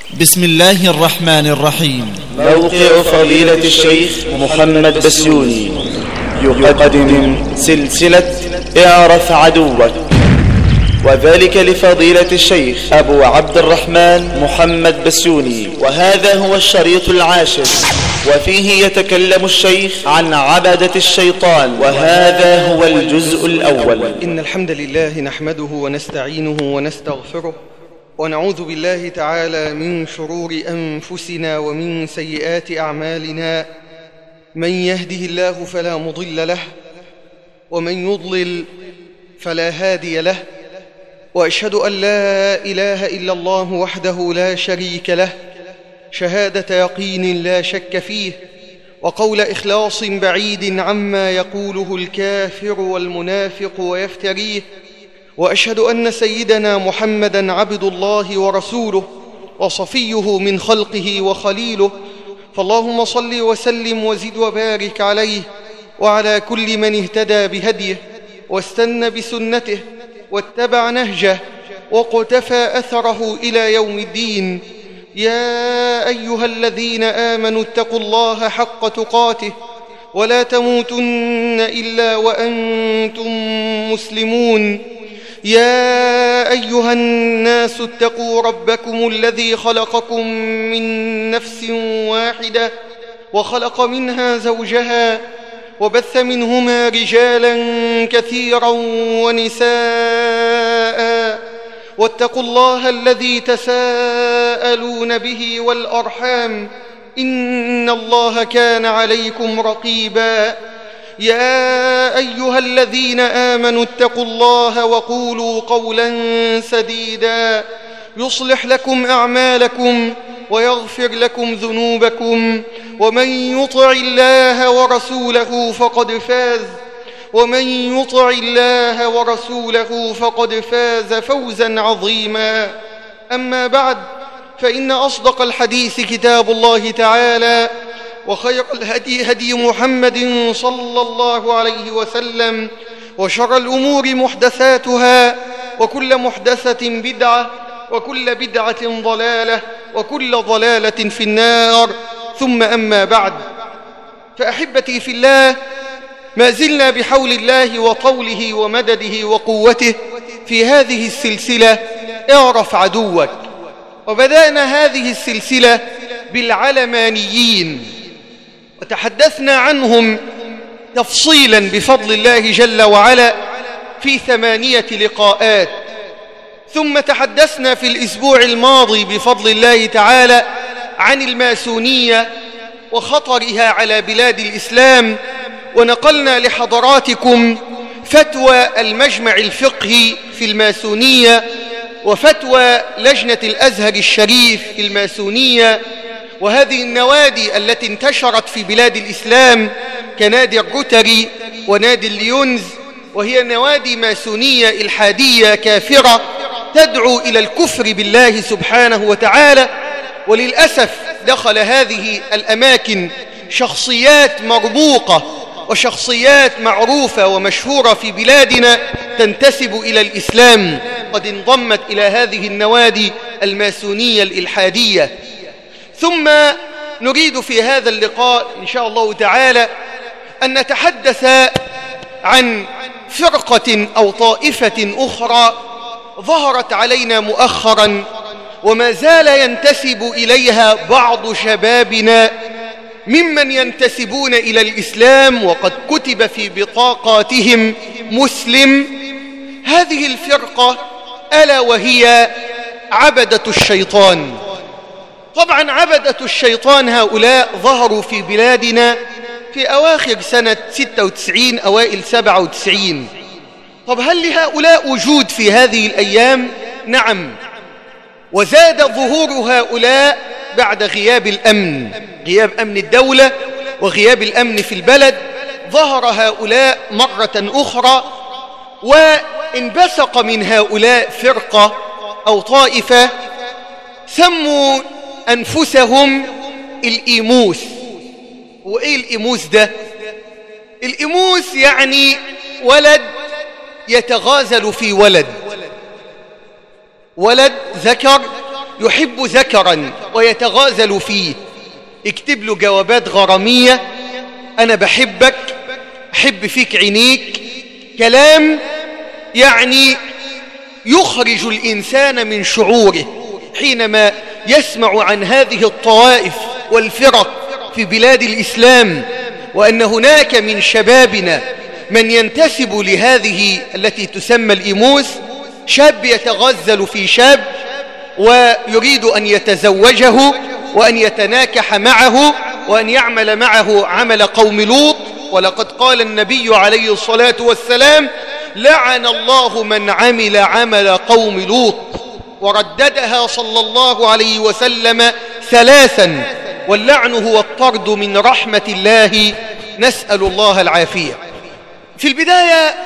بسم الله الرحمن الرحيم. موقع فضيلة الشيخ محمد بسيوني يقدم سلسلة اعرف عدوك، وذلك لفضيلة الشيخ أبو عبد الرحمن محمد بسيوني، وهذا هو الشريط 10، وفيه يتكلم الشيخ عن عبدة الشيطان، وهذا هو الجزء الأول. إن الحمد لله نحمده ونستعينه ونستغفره، ونعوذ بالله تعالى من شرور أنفسنا ومن سيئات أعمالنا. من يهده الله فلا مضل له، ومن يضلل فلا هادي له، وأشهد أن لا إله إلا الله وحده لا شريك له شهادة يقين لا شك فيه، وقول إخلاص بعيد عما يقوله الكافر والمنافق ويفتريه. وأشهد أن سيدنا محمدًا عبد الله ورسوله وصفيه من خلقه وخليله، فاللهم صل وسلم وزد وبارك عليه وعلى كل من اهتدى بهديه واستنى بسنته واتبع نهجه وقتفى أثره إلى يوم الدين. يا أيها الذين آمنوا اتقوا الله حق تقاته ولا تموتن إلا وأنتم مسلمون. يا أيها الناس اتقوا ربكم الذي خلقكم من نفس واحدة وخلق منها زوجها وبث منهما رجالا كثيرا ونساء، واتقوا الله الذي تساءلون به والأرحام، إن الله كان عليكم رقيبا. يا أيها الذين آمنوا اتقوا الله وقولوا قولا سديدا يصلح لكم أعمالكم ويغفر لكم ذنوبكم، ومن يطع الله ورسوله فقد فاز فوزا عظيما. أما بعد، فإن أصدق الحديث كتاب الله تعالى، وخير الهدي هدي محمد صلى الله عليه وسلم، وشر الأمور محدثاتها، وكل محدثة بدعة، وكل بدعة ضلالة، وكل ضلالة في النار. ثم أما بعد، فأحبتي في الله، ما زلنا بحول الله وطوله ومدده وقوته في هذه السلسلة اعرف عدوك، وبدأنا هذه السلسلة بالعلمانيين، وتحدثنا عنهم تفصيلا بفضل الله جل وعلا في 8 لقاءات. ثم تحدثنا في الأسبوع الماضي بفضل الله تعالى عن الماسونية وخطرها على بلاد الإسلام، ونقلنا لحضراتكم فتوى المجمع الفقهي في الماسونية وفتوى لجنة الأزهر الشريف في الماسونية، وهذه النوادي التي انتشرت في بلاد الإسلام كنادي الروتري ونادي الليونز، وهي نوادي ماسونية إلحادية كافرة تدعو إلى الكفر بالله سبحانه وتعالى. وللأسف دخل هذه الأماكن شخصيات مرموقة وشخصيات معروفة ومشهورة في بلادنا تنتسب إلى الإسلام، قد انضمت إلى هذه النوادي الماسونية الإلحادية. ثم نريد في هذا اللقاء إن شاء الله تعالى أن نتحدث عن فرقة أو طائفة أخرى ظهرت علينا مؤخرا، وما زال ينتسب إليها بعض شبابنا ممن ينتسبون إلى الإسلام وقد كتب في بطاقاتهم مسلم. هذه الفرقة ألا وهي عبدة الشيطان. طبعا عبدة الشيطان هؤلاء ظهروا في بلادنا في أواخر سنة 96 أوائل 97. طب هل لهؤلاء وجود في هذه الأيام؟ نعم، وزاد ظهور هؤلاء بعد غياب الأمن، غياب أمن الدولة وغياب الأمن في البلد. ظهر هؤلاء مرة أخرى، وانبثق من هؤلاء فرقة أو طائفة سموا أنفسهم الإيموس. وإيه الإيموس ده؟ الإيموس يعني ولد يتغازل في ولد، ولد ذكر يحب ذكرا ويتغازل فيه، اكتب له جوابات غرامية: أنا بحبك، أحب فيك عينيك، كلام يعني يخرج الإنسان من شعوره حينما يسمع عن هذه الطوائف والفرق في بلاد الإسلام، وأن هناك من شبابنا من ينتسب لهذه التي تسمى الإيموس، شاب يتغزل في شاب ويريد أن يتزوجه وأن يتناكح معه وأن يعمل معه عمل قوم لوط. ولقد قال النبي عليه الصلاة والسلام: لعن الله من عمل عمل قوم لوط، ورددها صلى الله عليه وسلم 3: واللعن هو الطرد من رحمة الله، نسأل الله العافية. في البداية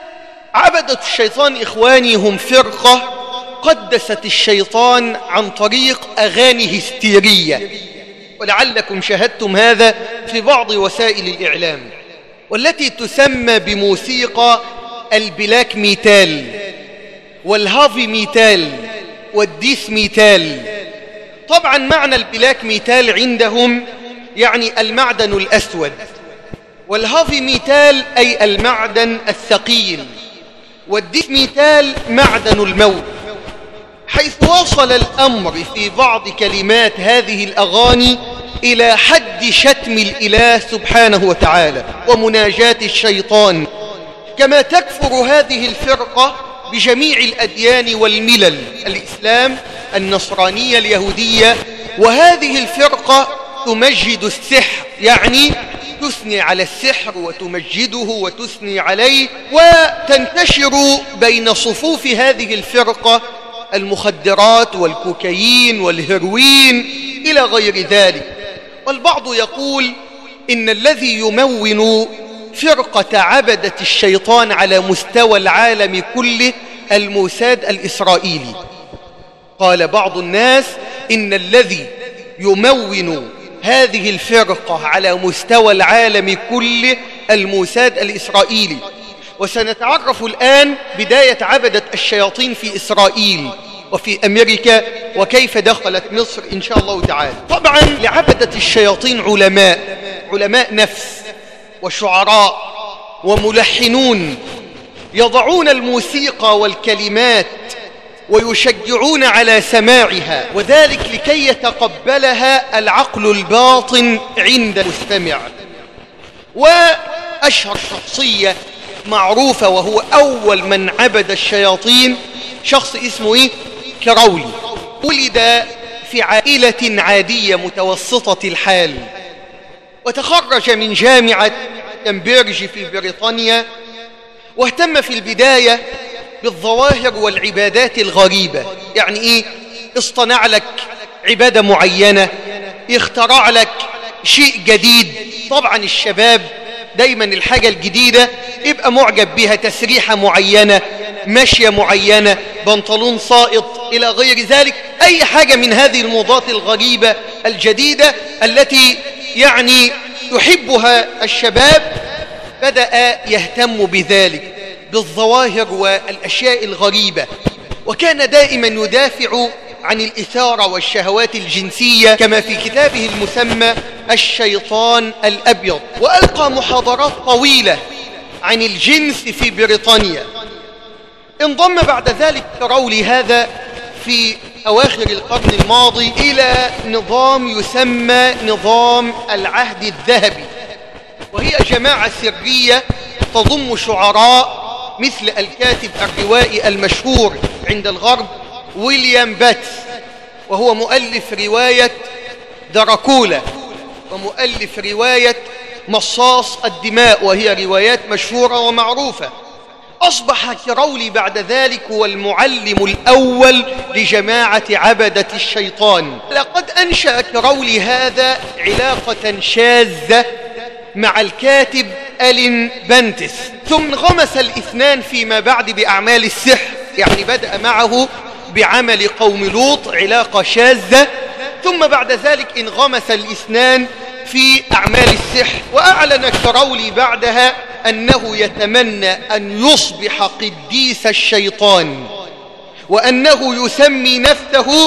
عبدة الشيطان إخواني هم فرقة قدست الشيطان عن طريق أغاني هستيرية، ولعلكم شاهدتم هذا في بعض وسائل الإعلام، والتي تسمى بموسيقى البلاك ميتال والهافي ميتال والديث ميتال. طبعا معنى البلاك ميتال عندهم يعني المعدن الأسود، والهافي ميتال أي المعدن الثقيل، والديث ميتال معدن الموت، حيث وصل الأمر في بعض كلمات هذه الأغاني إلى حد شتم الإله سبحانه وتعالى ومناجاة الشيطان. كما تكفر هذه الفرقة بجميع الأديان والملل، الإسلام، النصرانية، اليهودية. وهذه الفرقة تمجد السحر، يعني تثني على السحر وتمجده وتثني عليه، وتنتشر بين صفوف هذه الفرقة المخدرات والكوكايين والهيروين إلى غير ذلك. والبعض يقول إن الذي يمون فرقة عبدة الشيطان على مستوى العالم كله الموساد الإسرائيلي. قال بعض الناس إن الذي يمون هذه الفرقة على مستوى العالم كله الموساد الإسرائيلي. وسنتعرف الآن بداية عبدة الشياطين في إسرائيل وفي أمريكا وكيف دخلت مصر إن شاء الله تعالى. طبعا لعبدة الشياطين علماء نفس وشعراء وملحنون يضعون الموسيقى والكلمات ويشجعون على سماعها، وذلك لكي يتقبلها العقل الباطن عند المستمع. وأشهر شخصية معروفة وهو أول من عبد الشياطين شخص اسمه كراولي. ولد في عائلة عادية متوسطة الحال، وتخرج من جامعة كامبريدج في بريطانيا، واهتم في البداية بالظواهر والعبادات الغريبة. يعني إيه؟ اصطنع لك عبادة معينة، اخترع لك شيء جديد. طبعا الشباب دايما الحاجة الجديدة يبقى معجب بها، تسريحة معينة، ماشية معينة، بنطلون ساقط إلى غير ذلك، أي حاجة من هذه الموضات الغريبة الجديدة التي يعني يحبها الشباب، بدأ يهتم بذلك، بالظواهر والأشياء الغريبة. وكان دائما يدافع عن الإثارة والشهوات الجنسية، كما في كتابه المسمى الشيطان الأبيض. وألقى محاضرات طويلة عن الجنس في بريطانيا. انضم بعد ذلك كراولي هذا في أواخر القرن الماضي إلى نظام يسمى نظام العهد الذهبي، وهي جماعة سرية تضم شعراء مثل الكاتب الروائي المشهور عند الغرب ويليام باتس، وهو مؤلف رواية دراكولا ومؤلف رواية مصاص الدماء، وهي روايات مشهورة ومعروفة. أصبح كراولي بعد ذلك هو المعلم الأول لجماعة عبدة الشيطان. لقد أنشأ كراولي هذا علاقة شاذة مع الكاتب ألين بنتس، ثم انغمس الاثنان فيما بعد بأعمال السحر. يعني بدأ معه بعمل قوم لوط، علاقة شاذة، ثم بعد ذلك انغمس الاثنان في أعمال السحر. وأعلن كراولي بعدها أنه يتمنى أن يصبح قديس الشيطان، وأنه يسمي نفسه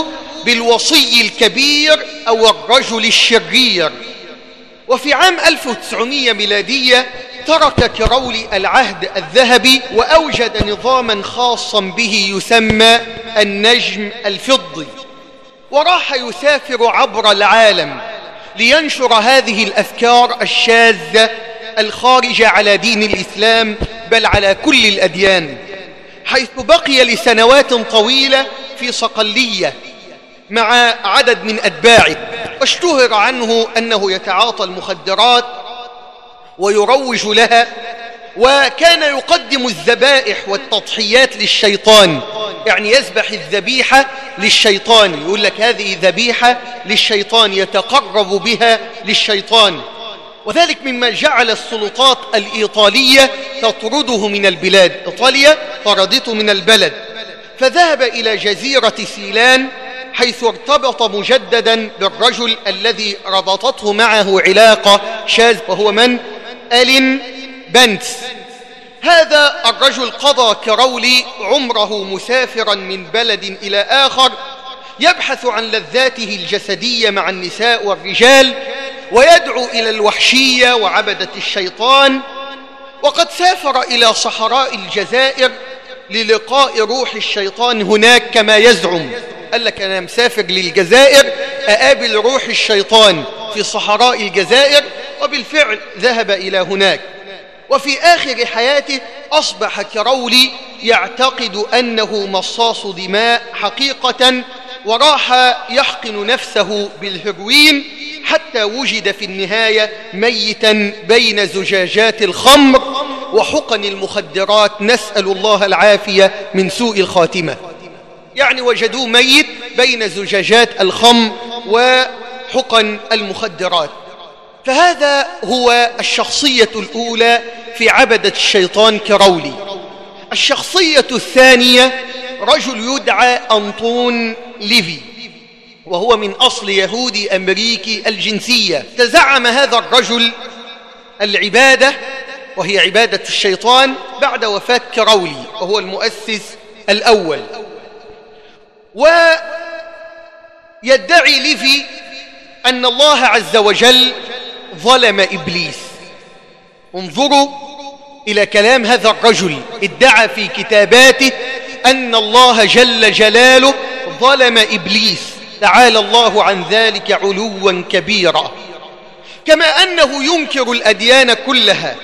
بالوصي الكبير أو الرجل الشرير. وفي عام 1900 ميلادية ترك كيرولي العهد الذهبي وأوجد نظاما خاصا به يسمى النجم الفضي، وراح يسافر عبر العالم لينشر هذه الأفكار الشاذة الخارجة على دين الإسلام بل على كل الأديان، حيث بقي لسنوات طويلة في صقلية مع عدد من أتباعه، واشتهر عنه أنه يتعاطى المخدرات ويروج لها، وكان يقدم الذبائح والتضحيات للشيطان، يعني يذبح الذبيحة للشيطان، يقول لك هذه ذبيحة للشيطان يتقرب بها للشيطان. وذلك مما جعل السلطات الإيطالية تطرده من البلاد، إيطاليا طردته من البلد، فذهب إلى جزيرة سيلان حيث ارتبط مجددا بالرجل الذي ربطته معه علاقة شاذة، وهو من؟ ألين بنتس. هذا الرجل قضى كيرولي عمره مسافرا من بلد إلى آخر يبحث عن لذاته الجسدية مع النساء والرجال، ويدعو إلى الوحشية وعبدة الشيطان. وقد سافر إلى صحراء الجزائر للقاء روح الشيطان هناك كما يزعم، قال لك أنا مسافر للجزائر أقابل روح الشيطان في صحراء الجزائر، وبالفعل ذهب إلى هناك. وفي آخر حياته أصبح كيرولي يعتقد أنه مصاص دماء حقيقة، وراح يحقن نفسه بالهيروين حتى وجد في النهاية ميتا بين زجاجات الخمر وحقن المخدرات، نسأل الله العافية من سوء الخاتمة. يعني وجدوه ميت بين زجاجات الخمر وحقن المخدرات. فهذا هو الشخصية الأولى في عبدة الشيطان كيرولي. الشخصية الثانية رجل يدعى أنطون ليفي، وهو من أصل يهودي أمريكي الجنسية. تزعم هذا الرجل العبادة، وهي عبادة الشيطان، بعد وفاة كيرولي وهو المؤسس الأول. ويدعي ليفي أن الله عز وجل ظلم إبليس. انظروا إلى كلام هذا الرجل، ادعى في كتاباته أن الله جل جلاله ظلم إبليس، تعالى الله عن ذلك علوا كبيرا. كما أنه ينكر الأديان كلها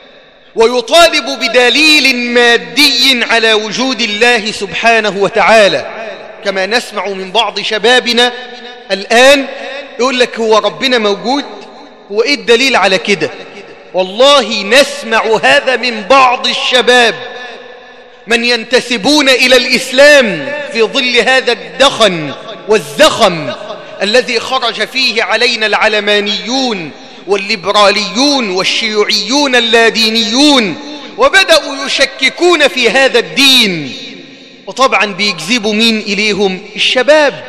ويطالب بدليل مادي على وجود الله سبحانه وتعالى، كما نسمع من بعض شبابنا الآن يقول لك هو ربنا موجود؟ هو إيه الدليل على كده؟ والله نسمع هذا من بعض الشباب من ينتسبون إلى الإسلام في ظل هذا الدخن والزخم الذي خرج فيه علينا العلمانيون والليبراليون والشيوعيون اللادينيون، وبدأوا يشككون في هذا الدين. وطبعا بيجذبوا مين إليهم؟ الشباب.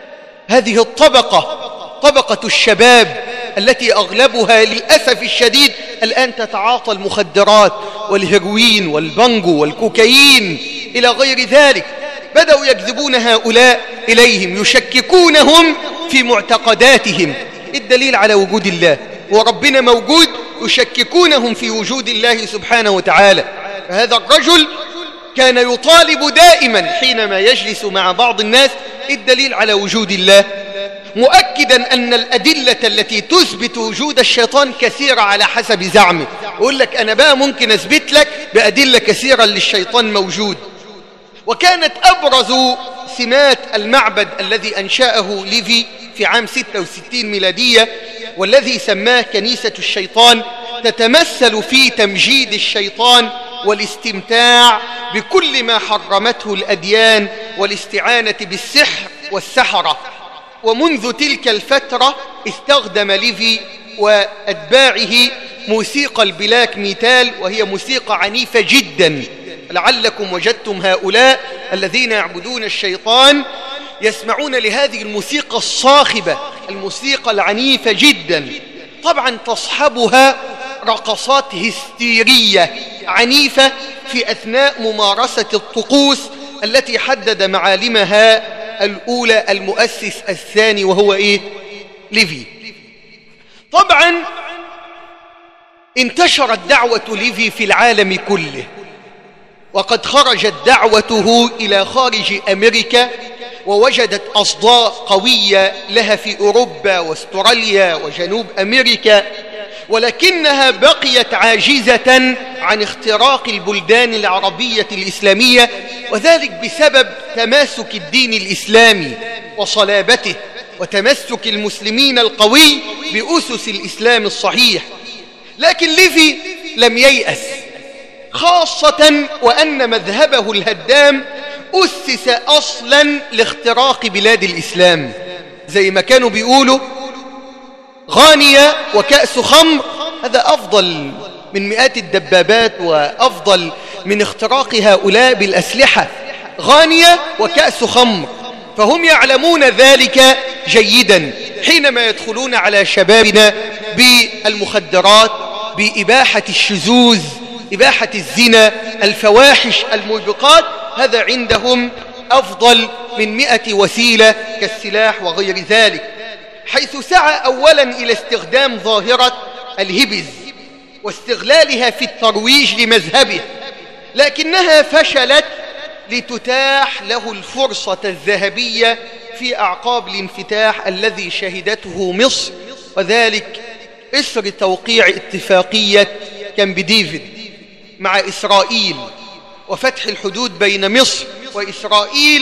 هذه الطبقة، طبقة الشباب التي أغلبها للأسف الشديد الآن تتعاطى المخدرات والهيروين والبانجو والكوكايين إلى غير ذلك، بدأوا يجذبون هؤلاء إليهم، يشككونهم في معتقداتهم. الدليل على وجود الله، وربنا موجود، يشككونهم في وجود الله سبحانه وتعالى. فهذا الرجل كان يطالب دائما حينما يجلس مع بعض الناس الدليل على وجود الله، مؤكدا أن الأدلة التي تثبت وجود الشيطان كثيرة على حسب زعمه. يقول لك أنا بقى ممكن أثبت لك بأدلة كثيرة للشيطان موجود. وكانت أبرز سمات المعبد الذي أنشأه ليفي في عام 66 ميلادية والذي سماه كنيسة الشيطان تتمثل في تمجيد الشيطان والاستمتاع بكل ما حرمته الأديان والاستعانة بالسحر والسحرة. ومنذ تلك الفترة استخدم ليفي وأتباعه موسيقى البلاك ميتال، وهي موسيقى عنيفة جدا. لعلكم وجدتم هؤلاء الذين يعبدون الشيطان يسمعون لهذه الموسيقى الصاخبة، الموسيقى العنيفة جدا. طبعا تصحبها رقصات هستيرية عنيفة في أثناء ممارسة الطقوس التي حدد معالمها الأولى المؤسس الثاني وهو إيه؟ ليفي. طبعا انتشرت دعوة ليفي في العالم كله، وقد خرجت دعوته إلى خارج أمريكا، ووجدت أصداء قوية لها في أوروبا واستراليا وجنوب أمريكا، ولكنها بقيت عاجزة عن اختراق البلدان العربية الإسلامية، وذلك بسبب تماسك الدين الإسلامي وصلابته وتمسك المسلمين القوي بأسس الإسلام الصحيح. لكن ليفي لم ييأس، خاصة وأن مذهبه الهدام أسس أصلا لاختراق بلاد الإسلام، زي ما كانوا بيقولوا غانية وكأس خمر هذا أفضل من مئات الدبابات وأفضل من اختراق هؤلاء بالأسلحة. غانية وكأس خمر، فهم يعلمون ذلك جيدا حينما يدخلون على شبابنا بالمخدرات، بإباحة الشذوذ، إباحة الزنا، الفواحش، الموبقات. هذا عندهم أفضل من 100 وسيلة كالسلاح وغير ذلك، حيث سعى أولا إلى استخدام ظاهرة الهبز واستغلالها في الترويج لمذهبه، لكنها فشلت لتتاح له الفرصة الذهبية في أعقاب الانفتاح الذي شهدته مصر، وذلك إثر توقيع اتفاقية كامب ديفيد مع إسرائيل وفتح الحدود بين مصر وإسرائيل،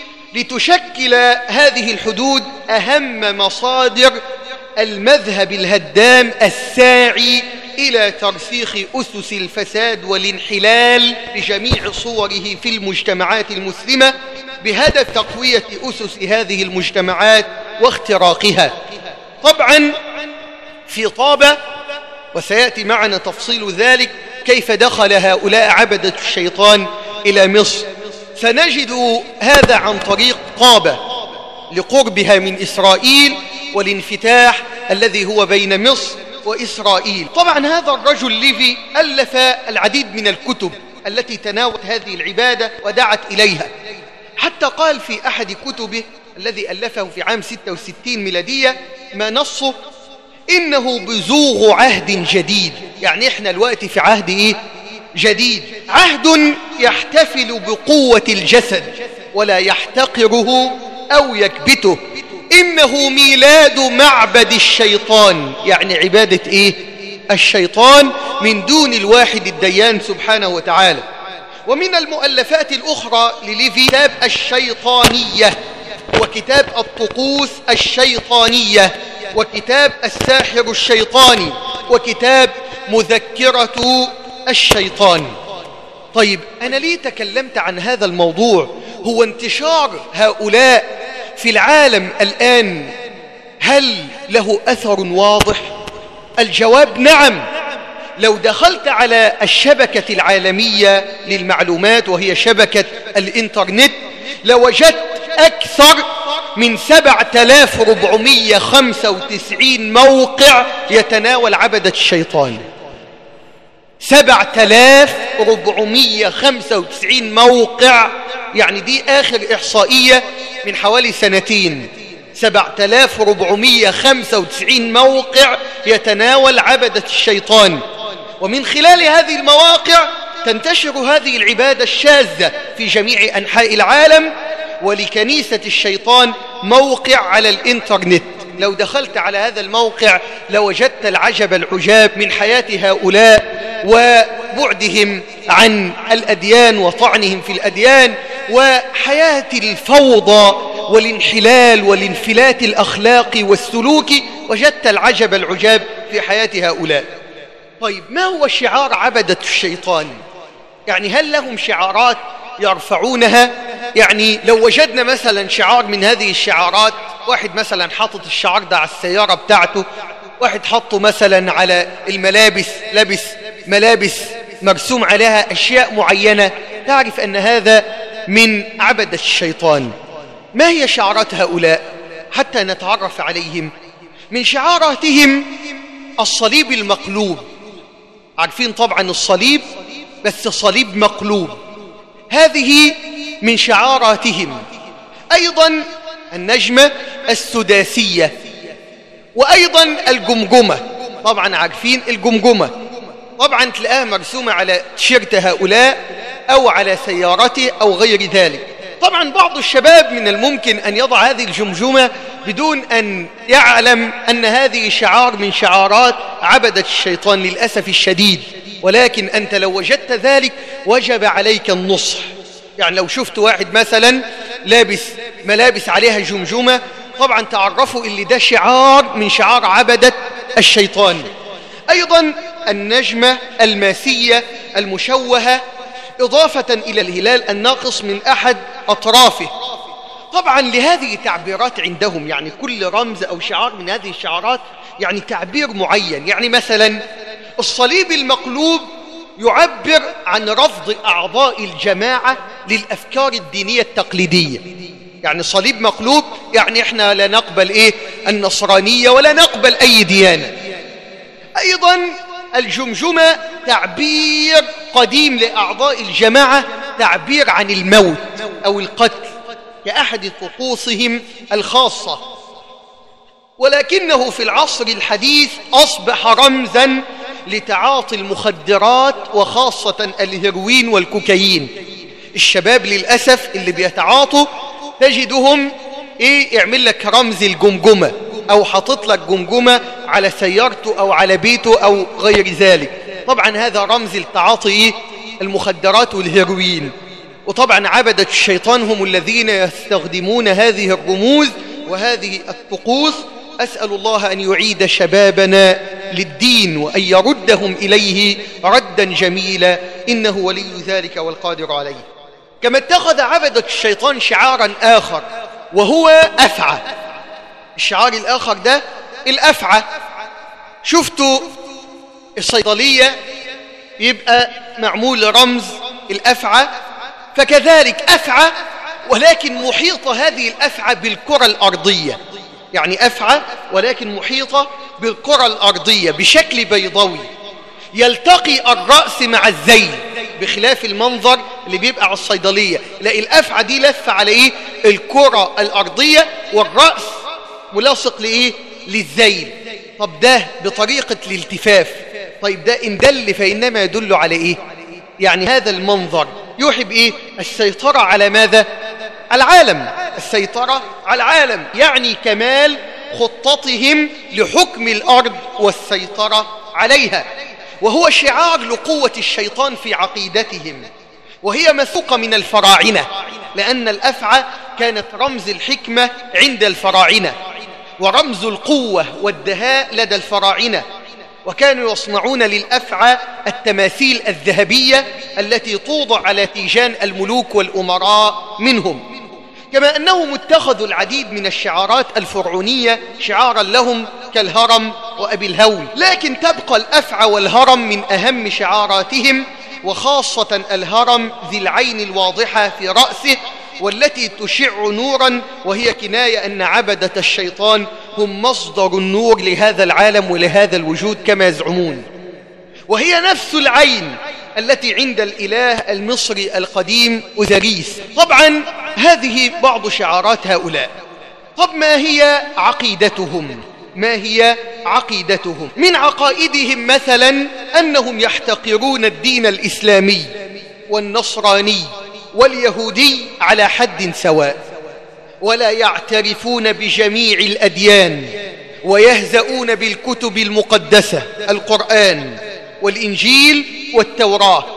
لتشكل هذه الحدود أهم مصادر المذهب الهدام الساعي إلى ترسيخ أسس الفساد والانحلال بجميع صوره في المجتمعات المسلمة، بهدف تقوية أسس هذه المجتمعات واختراقها. طبعا في طابة، وسيأتي معنا تفصيل ذلك كيف دخل هؤلاء عبدة الشيطان إلى مصر، سنجد هذا عن طريق طابة لقربها من إسرائيل والانفتاح الذي هو بين مصر وإسرائيل. طبعا هذا الرجل ليفي ألف العديد من الكتب التي تناولت هذه العبادة ودعت إليها، حتى قال في أحد كتبه الذي ألفه في عام 66 ميلادية ما نصه إنه بزوغ عهد جديد، يعني إحنا الوقت في عهد إيه؟ جديد، عهد يحتفل بقوة الجسد ولا يحتقره أو يكبته، إنه ميلاد معبد الشيطان، يعني عبادة إيه؟ الشيطان من دون الواحد الديان سبحانه وتعالى. ومن المؤلفات الأخرى لليفي كتاب الشيطانية، وكتاب الطقوس الشيطانية، وكتاب الساحر الشيطاني، وكتاب مذكرة الشيطان. طيب أنا ليه تكلمت عن هذا الموضوع؟ هو انتشار هؤلاء في العالم الآن هل له أثر واضح؟ الجواب نعم. لو دخلت على الشبكة العالمية للمعلومات وهي شبكة الإنترنت لوجدت أكثر من 7495 موقع يتناول عبدة الشيطان. 7495 موقع، يعني دي آخر إحصائية من حوالي سنتين. 7495 موقع يتناول عبدة الشيطان، ومن خلال هذه المواقع تنتشر هذه العبادة الشاذة في جميع أنحاء العالم. ولكنيسة الشيطان موقع على الإنترنت، لو دخلت على هذا الموقع لوجدت العجب العجاب من حياة هؤلاء وبعدهم عن الأديان وطعنهم في الأديان، وحياة الفوضى والانحلال والانفلات الأخلاقي والسلوكي. وجدت العجب العجاب في حياة هؤلاء. طيب ما هو شعار عبدة الشيطان؟ يعني هل لهم شعارات يرفعونها؟ يعني لو وجدنا مثلا شعار من هذه الشعارات، واحد مثلا حاطط الشعار ده على السيارة بتاعته، واحد حطه مثلا على الملابس، لبس ملابس مرسوم عليها أشياء معينة، تعرف أن هذا من عبدة الشيطان. ما هي شعارات هؤلاء حتى نتعرف عليهم؟ من شعاراتهم الصليب المقلوب. عارفين طبعا الصليب، بس صليب مقلوب، هذه من شعاراتهم. أيضا النجمة السداسية، وأيضا الجمجمة. طبعا عارفين الجمجمة، طبعا تلاقيها مرسومة على تيشيرت هؤلاء أو على سيارته أو غير ذلك. طبعا بعض الشباب من الممكن أن يضع هذه الجمجمة بدون أن يعلم أن هذه شعار من شعارات عبدة الشيطان للأسف الشديد، ولكن أنت لو وجدت ذلك وجب عليك النصح. يعني لو شفت واحد مثلا لابس ملابس عليها جمجمة، طبعا تعرفوا اللي ده شعار من شعار عبدة الشيطان. أيضا النجمة الماسية المشوهة إضافة إلى الهلال الناقص من أحد أطرافه. طبعا لهذه تعبيرات عندهم، يعني كل رمز أو شعار من هذه الشعارات يعني تعبير معين. يعني مثلا الصليب المقلوب يعبر عن رفض أعضاء الجماعة للأفكار الدينية التقليدية. يعني صليب مقلوب يعني إحنا لا نقبل النصرانية ولا نقبل أي ديانة. أيضا الجمجمة تعبير قديم لأعضاء الجماعة، تعبير عن الموت أو القتل كأحد طقوسهم الخاصة، ولكنه في العصر الحديث أصبح رمزا لتعاطي المخدرات وخاصة الهيروين والكوكايين. الشباب للأسف اللي بيتعاطوا تجدهم يعمل لك رمز الجمجمة أو حاطط لك جمجمة على سيارته أو على بيته أو غير ذلك. طبعا هذا رمز لتعاطي المخدرات والهيروين. وطبعا عبدة الشيطان هم الذين يستخدمون هذه الرموز وهذه الطقوس. أسأل الله أن يعيد شبابنا للدين وأن يردهم إليه ردا جميلا، إنه ولي ذلك والقادر عليه. كما اتخذ عبدة الشيطان شعارا آخر وهو أفعى. الشعار الآخر ده الأفعى. شفتوا الصيدلية يبقى معمول رمز الأفعى، فكذلك أفعى ولكن محيطة هذه الأفعى بالكرة الأرضية. يعني أفعى ولكن محيطة بالكرة الأرضية بشكل بيضاوي، يلتقي الرأس مع الذيل، بخلاف المنظر اللي بيبقى على الصيدلية. لا، الأفعى دي لفة على الكرة الأرضية والرأس ملاصق للذيل. طب ده بطريقة الالتفاف. طيب ده إن دل فإنما يدل على يعني هذا المنظر يوحي السيطرة على ماذا؟ على العالم. السيطرة على العالم يعني كمال خطتهم لحكم الأرض والسيطرة عليها، وهو شعار لقوة الشيطان في عقيدتهم، وهي مسوقة من الفراعنة، لأن الأفعى كانت رمز الحكمة عند الفراعنة ورمز القوة والدهاء لدى الفراعنة، وكانوا يصنعون للأفعى التماثيل الذهبية التي توضع على تيجان الملوك والأمراء منهم. كما أنهم اتخذوا العديد من الشعارات الفرعونية شعارا لهم كالهرم وأبي الهول، لكن تبقى الأفعى والهرم من أهم شعاراتهم، وخاصة الهرم ذي العين الواضحة في رأسه والتي تشع نورا، وهي كناية أن عبدة الشيطان هم مصدر النور لهذا العالم ولهذا الوجود كما يزعمون، وهي نفس العين التي عند الإله المصري القديم أوزيريس. طبعا هذه بعض شعارات هؤلاء. طب ما هي عقيدتهم؟ ما هي عقيدتهم؟ من عقائدهم مثلا أنهم يحتقرون الدين الإسلامي والنصراني واليهودي على حد سواء، ولا يعترفون بجميع الأديان، ويهزؤون بالكتب المقدسة القرآن والإنجيل والتوراة،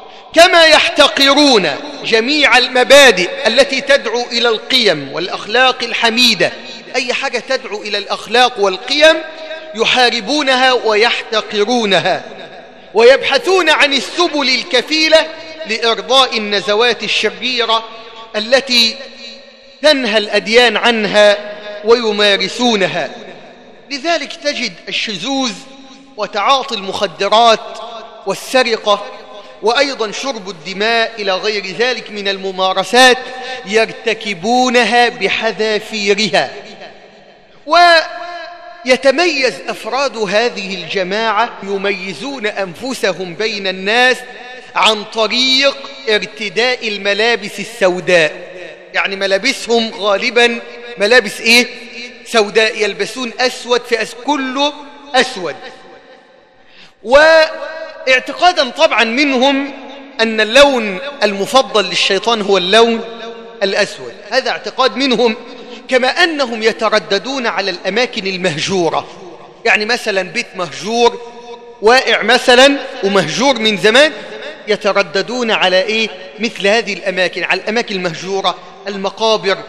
كما يحتقرون جميع المبادئ التي تدعو إلى القيم والأخلاق الحميدة. أي حاجة تدعو إلى الأخلاق والقيم يحاربونها ويحتقرونها، ويبحثون عن السبل الكفيلة لإرضاء النزوات الشريرة التي تنهى الأديان عنها ويمارسونها. لذلك تجد الشذوذ وتعاطي المخدرات والسرقة وأيضا شرب الدماء إلى غير ذلك من الممارسات يرتكبونها بحذافيرها. ويتميز أفراد هذه الجماعة يميزون أنفسهم بين الناس عن طريق ارتداء الملابس السوداء. يعني ملابسهم غالبا ملابس إيه؟ سوداء، يلبسون أسود في كله أسود. واعتقادا طبعا منهم أن اللون المفضل للشيطان هو اللون الأسود، هذا اعتقاد منهم. كما أنهم يترددون على الأماكن المهجورة، يعني مثلا بيت مهجور واقع مثلا ومهجور من زمان، يترددون على إيه؟ مثل هذه الأماكن، على الأماكن المهجورة، المقابر،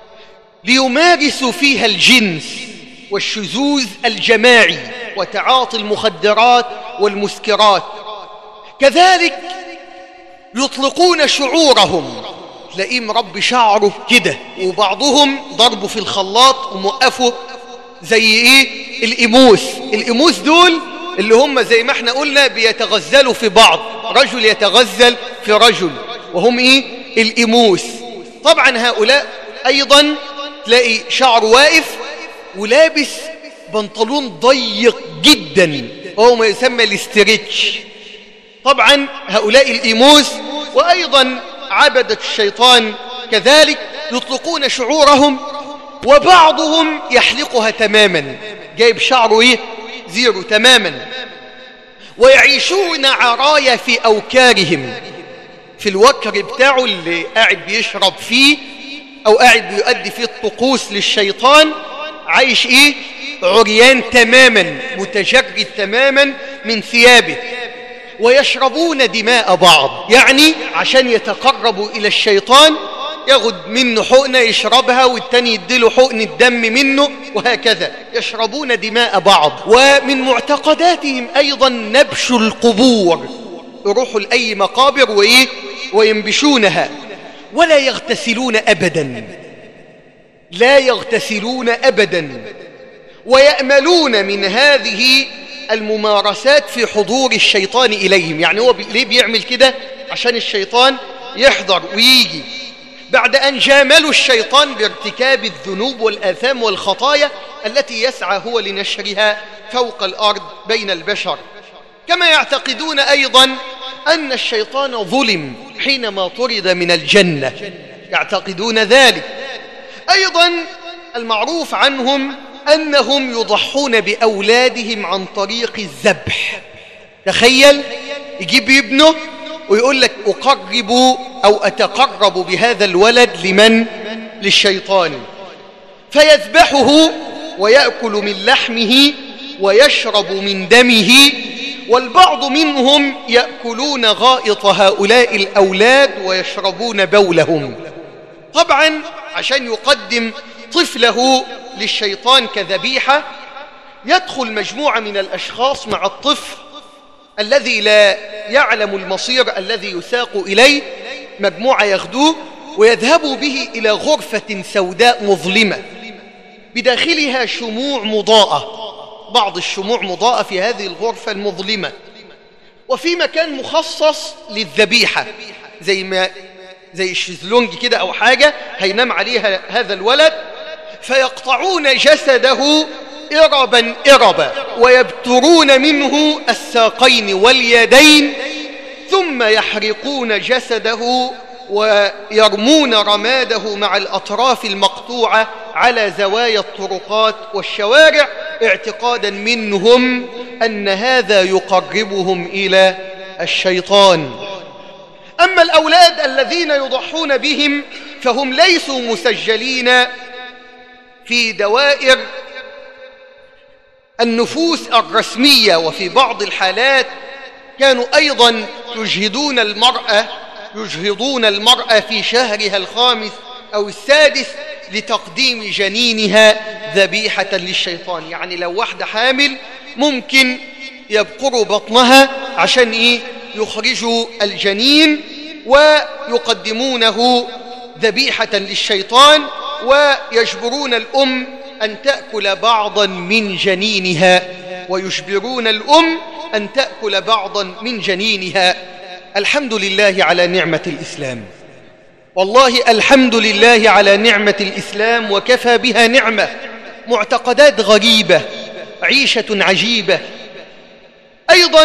ليمارسوا فيها الجنس والشذوذ الجماعي وتعاطي المخدرات والمسكرات. كذلك يطلقون شعورهم، تلاقيه مربي شعره كده، وبعضهم ضربه في الخلاط وموقفه زي ايه؟ الإيموس دول اللي هم زي ما احنا قلنا بيتغزلوا في بعض، رجل يتغزل في رجل، وهم ايه؟ الإيموس. طبعا هؤلاء ايضا تلاقي شعره واقف ولابس بنطلون ضيق جدا وهو ما يسمى الاستريتش. طبعا هؤلاء الإيموس. وأيضا عبدة الشيطان كذلك يطلقون شعورهم، وبعضهم يحلقها تماما، جايب شعره ايه؟ زيرو تماما. ويعيشون عرايا في أوكارهم، في الوكر بتاعه اللي قاعد بيشرب فيه أو قاعد بيؤدي فيه الطقوس للشيطان، عايش ايه؟ عريان تماما، متجرد تماما من ثيابه. ويشربون دماء بعض، يعني عشان يتقربوا إلى الشيطان ياخد منه حقنة يشربها والتاني يديله حقن الدم منه، وهكذا يشربون دماء بعض. ومن معتقداتهم أيضا نبش القبور، يروحوا لأي مقابر وإيه؟ وينبشونها. ولا يغتسلون أبدا، لا يغتسلون أبدا. ويأملون من هذه الممارسات في حضور الشيطان إليهم، يعني هو ليه بيعمل كده؟ عشان الشيطان يحضر ويجي، بعد أن جاملوا الشيطان بارتكاب الذنوب والآثام والخطايا التي يسعى هو لنشرها فوق الأرض بين البشر. كما يعتقدون أيضا أن الشيطان ظلم حينما طرد من الجنة، يعتقدون ذلك. أيضا المعروف عنهم أنهم يضحون بأولادهم عن طريق الذبح. تخيل يجيب ابنه ويقول لك أقرب أو أتقرب بهذا الولد لمن؟ للشيطان، فيذبحه ويأكل من لحمه ويشرب من دمه. والبعض منهم يأكلون غائط هؤلاء الأولاد ويشربون بولهم، طبعا عشان يقدم طفله للشيطان كذبيحة. يدخل مجموعة من الأشخاص مع الطفل الذي لا يعلم المصير الذي يساق إليه، مجموعة ياخدوه ويذهبوا به إلى غرفة سوداء مظلمة بداخلها شموع مضاءة، بعض الشموع مضاءة في هذه الغرفة المظلمة، وفي مكان مخصص للذبيحة زي الشيزلونج كده أو حاجة هينام عليها هذا الولد. فيقطعون جسده إربا إربا ويبترون منه الساقين واليدين، ثم يحرقون جسده ويرمون رماده مع الأطراف المقطوعة على زوايا الطرقات والشوارع، اعتقادا منهم أن هذا يقربهم إلى الشيطان. أما الأولاد الذين يضحون بهم فهم ليسوا مسجلين في دوائر النفوس الرسمية، وفي بعض الحالات كانوا أيضا يجهضون المرأة في شهرها الخامس أو السادس لتقديم جنينها ذبيحة للشيطان. يعني لو واحدة حامل ممكن يبقروا بطنها عشان يخرجوا الجنين ويقدمونه ذبيحة للشيطان، ويجبرون الأم أن تأكل بعضا من جنينها، من جنينها. الحمد لله على نعمة الإسلام، والله الحمد لله على نعمة الإسلام، وكفى بها نعمة. معتقدات غريبة، عيشة عجيبة. أيضا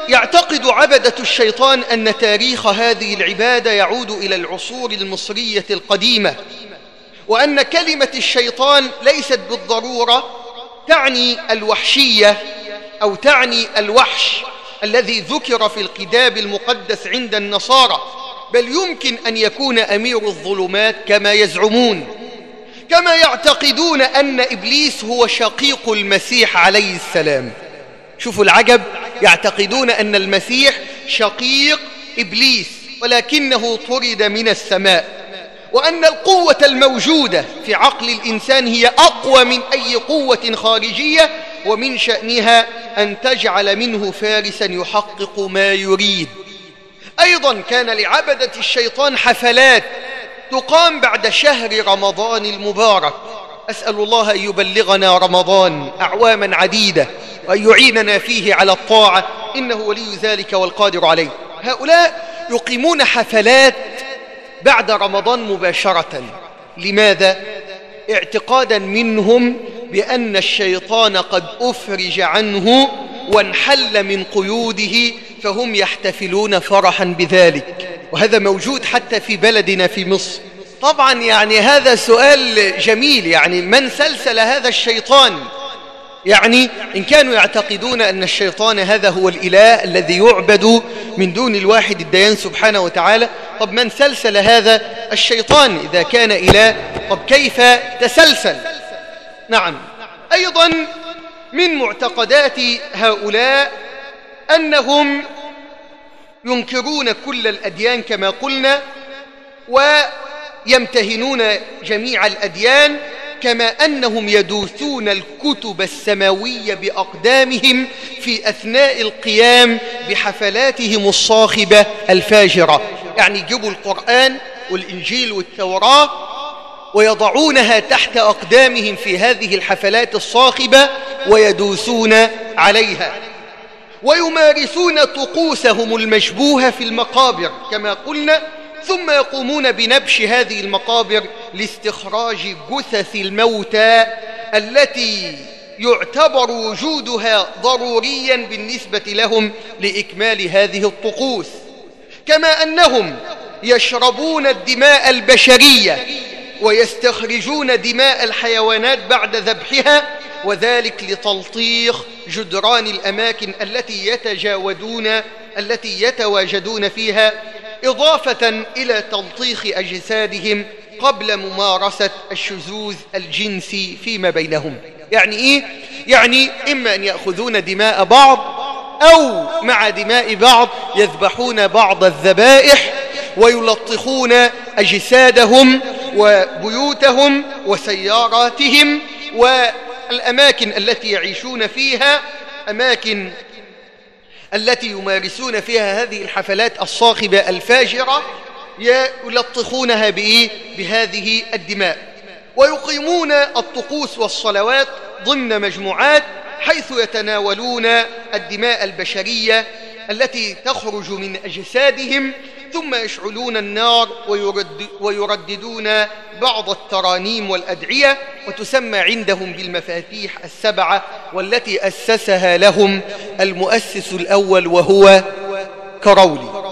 يعتقد عبدة الشيطان أن تاريخ هذه العبادة يعود إلى العصور المصرية القديمة، وأن كلمة الشيطان ليست بالضرورة تعني الوحشية أو تعني الوحش الذي ذكر في الكتاب المقدس عند النصارى، بل يمكن أن يكون أمير الظلمات كما يزعمون، كما يعتقدون أن إبليس هو شقيق المسيح عليه السلام. شوفوا العجب، يعتقدون أن المسيح شقيق إبليس ولكنه طرد من السماء، وأن القوة الموجودة في عقل الإنسان هي أقوى من أي قوة خارجية، ومن شأنها أن تجعل منه فارسا يحقق ما يريد. أيضا كان لعبدة الشيطان حفلات تقام بعد شهر رمضان المبارك. أسأل الله أن يبلغنا رمضان أعواما عديدة وأن يعيننا فيه على الطاعة، إنه ولي ذلك والقادر عليه. هؤلاء يقيمون حفلات بعد رمضان مباشرة. لماذا؟ اعتقادا منهم بأن الشيطان قد أفرج عنه وانحل من قيوده، فهم يحتفلون فرحا بذلك. وهذا موجود حتى في بلدنا في مصر. طبعا يعني هذا سؤال جميل، يعني من سلسل هذا الشيطان؟ يعني إن كانوا يعتقدون أن الشيطان هذا هو الإله الذي يعبد من دون الواحد الديان سبحانه وتعالى، طب من سلسل هذا الشيطان إذا كان إله؟ طب كيف تسلسل؟ نعم، أيضا من معتقدات هؤلاء أنهم ينكرون كل الأديان كما قلنا، ويمتهنون جميع الأديان، كما أنهم يدوثون الكتب السماوية بأقدامهم في أثناء القيام بحفلاتهم الصاخبة الفاجرة. يعني يجيبوا القرآن والإنجيل والتوراة ويضعونها تحت أقدامهم في هذه الحفلات الصاخبة ويدوسون عليها، ويمارسون طقوسهم المشبوهة في المقابر كما قلنا، ثم يقومون بنبش هذه المقابر لاستخراج جثث الموتى التي يعتبر وجودها ضروريا بالنسبة لهم لإكمال هذه الطقوس. كما أنهم يشربون الدماء البشرية ويستخرجون دماء الحيوانات بعد ذبحها، وذلك لتلطيخ جدران الأماكن التي يتواجدون فيها، إضافة إلى تلطيخ أجسادهم قبل ممارسة الشذوذ الجنسي فيما بينهم. يعني إيه؟ يعني إما أن يأخذون دماء بعض أو مع دماء بعض يذبحون بعض الذبائح ويلطخون أجسادهم وبيوتهم وسياراتهم والأماكن التي يعيشون فيها، أماكن التي يمارسون فيها هذه الحفلات الصاخبة الفاجرة، يلطخونها بهذه الدماء. ويقيمون الطقوس والصلوات ضمن مجموعات، حيث يتناولون الدماء البشرية التي تخرج من أجسادهم، ثم يشعلون النار ويرددون بعض الترانيم والأدعية، وتسمى عندهم بالمفاتيح السبعة، والتي أسسها لهم المؤسس الأول وهو كرولي.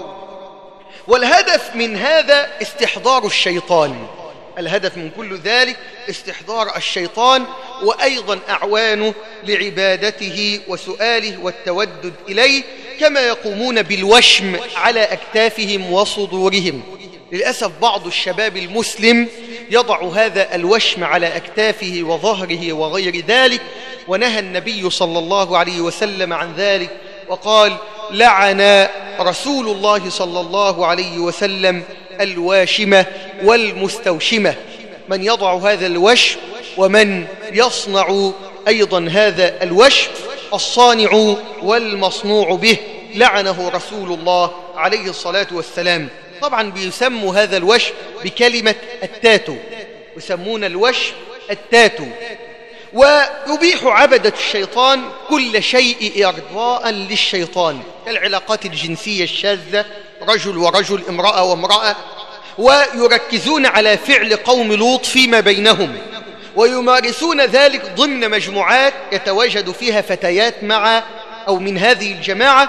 والهدف من هذا استحضار الشيطان، الهدف من كل ذلك استحضار الشيطان، وأيضا أعوانه لعبادته وسؤاله والتودد إليه، كما يقومون بالوشم على أكتافهم وصدورهم. للأسف بعض الشباب المسلم يضع هذا الوشم على أكتافه وظهره وغير ذلك، ونهى النبي صلى الله عليه وسلم عن ذلك وقال: لعن رسول الله صلى الله عليه وسلم الواشمة والمستوشمة، من يضع هذا الوشم ومن يصنع أيضا هذا الوشم، الصانع والمصنوع به، لعنه رسول الله عليه الصلاة والسلام. طبعا بيسموا هذا الوشم بكلمة التاتو، يسمون الوشم التاتو. ويبيح عبدة الشيطان كل شيء إرضاء للشيطان، كالعلاقات الجنسية الشاذة، رجل ورجل، امرأة وامرأة، ويركزون على فعل قوم لوط فيما بينهم، ويمارسون ذلك ضمن مجموعات يتواجد فيها فتيات مع أو من هذه الجماعة،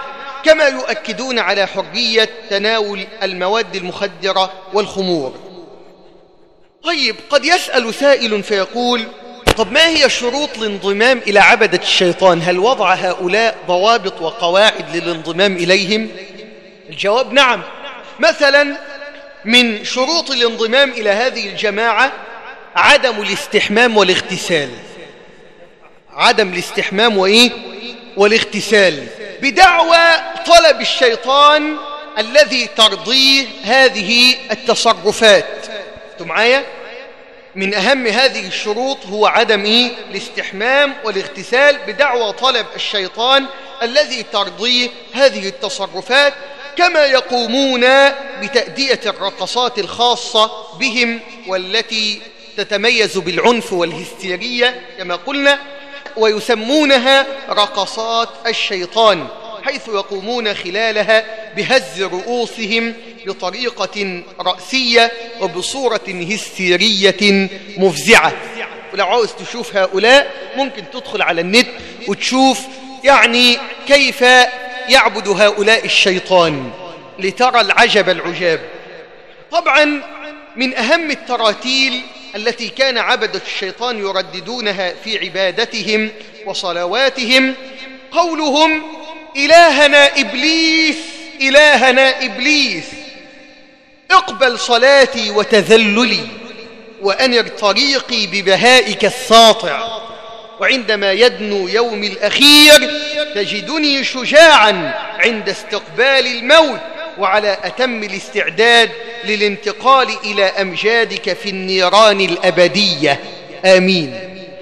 كما يؤكدون على حرية تناول المواد المخدرة والخمور. طيب، قد يسأل سائل فيقول: طب ما هي شروط الانضمام إلى عبدة الشيطان؟ هل وضع هؤلاء ضوابط وقواعد للانضمام إليهم؟ الجواب نعم. مثلا من شروط الانضمام إلى هذه الجماعة عدم الاستحمام والاغتسال. عدم الاستحمام والاغتسال بدعوى طلب الشيطان الذي ترضيه هذه التصرفات. أنتم معايا؟ من أهم هذه الشروط هو عدم الاستحمام والاغتسال بدعوى طلب الشيطان الذي ترضيه هذه التصرفات، كما يقومون بتأدية الرقصات الخاصة بهم والتي تتميز بالعنف والهستيرية كما قلنا، ويسمونها رقصات الشيطان، حيث يقومون خلالها بهز رؤوسهم بطريقة رأسية وبصورة هستيرية مفزعة. ولو عاوز تشوف هؤلاء ممكن تدخل على النت وتشوف يعني كيف يعبد هؤلاء الشيطان لترى العجب العجاب. طبعا من أهم التراتيل التي كان عبدة الشيطان يرددونها في عبادتهم وصلواتهم قولهم: إلهنا إبليس، إلهنا إبليس، اقبل صلاتي وتذللي وأنر طريقي ببهائك الساطع، وعندما يدنو يوم الأخير تجدني شجاعا عند استقبال الموت وعلى أتم الاستعداد للانتقال إلى أمجادك في النيران الأبدية، آمين.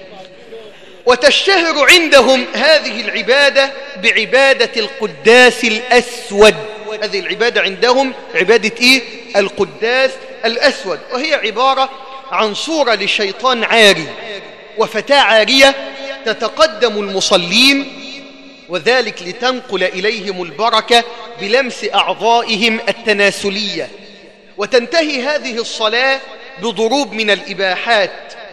وتشتهر عندهم هذه العبادة بعبادة القداس الأسود. هذه العبادة عندهم عبادة القداس الأسود، وهي عبارة عن صورة لشيطان عاري وفتاة عارية تتقدم المصلين، وذلك لتنقل إليهم البركة بلمس أعضائهم التناسلية. وتنتهي هذه الصلاة بضروب من الإباحات،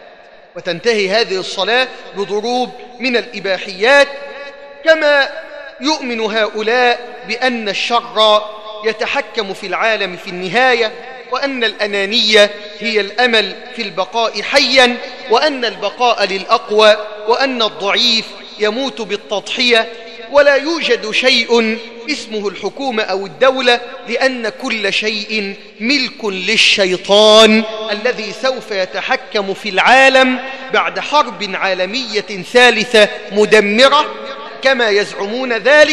كما يؤمن هؤلاء بأن الشر يتحكم في العالم في النهاية، وأن الأنانية هي الأمل في البقاء حيا، وأن البقاء للأقوى، وأن الضعيف يموت بالتضحية، ولا يوجد شيء اسمه الحكومة أو الدولة، لأن كل شيء ملك للشيطان الذي سوف يتحكم في العالم بعد حرب عالمية ثالثة مدمرة كما يزعمون ذلك.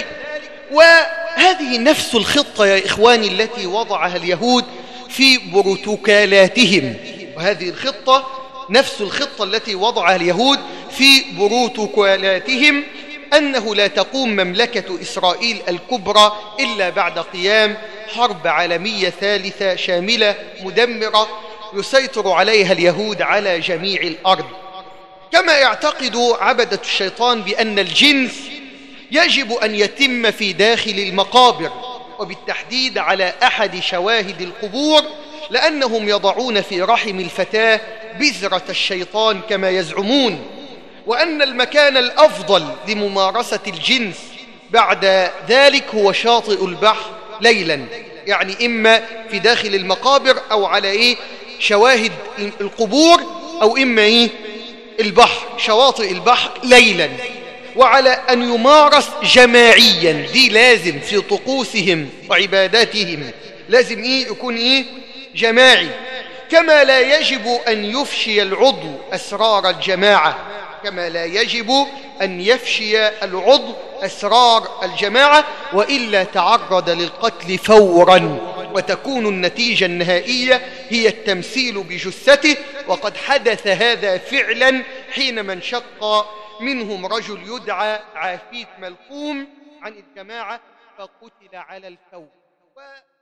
وهذه نفس الخطة يا إخواني التي وضعها اليهود في بروتوكالاتهم، وهذه الخطة نفس الخطة التي وضعها اليهود في بروتوكالاتهم، أنه لا تقوم مملكة إسرائيل الكبرى إلا بعد قيام حرب عالمية ثالثة شاملة مدمرة يسيطر عليها اليهود على جميع الأرض. كما يعتقد عبدة الشيطان بأن الجنس يجب أن يتم في داخل المقابر، وبالتحديد على أحد شواهد القبور، لأنهم يضعون في رحم الفتاة بذرة الشيطان كما يزعمون، وأن المكان الأفضل لممارسة الجنس بعد ذلك هو شاطئ البحر ليلا، يعني إما في داخل المقابر أو على شواهد القبور، أو إما البحر، شواطئ البحر ليلا، وعلى أن يمارس جماعيا. دي لازم في طقوسهم وعباداتهم، لازم يكون جماعي. كما لا يجب أن يفشي العضو أسرار الجماعة، كما لا يجب أن يفشي العضو أسرار الجماعة، وإلا تعرض للقتل فورا، وتكون النتيجة النهائية هي التمثيل بجثته. وقد حدث هذا فعلا حينما انشق منهم رجل يدعى عفيف ملقوم عن الجماعة فقتل على الفور.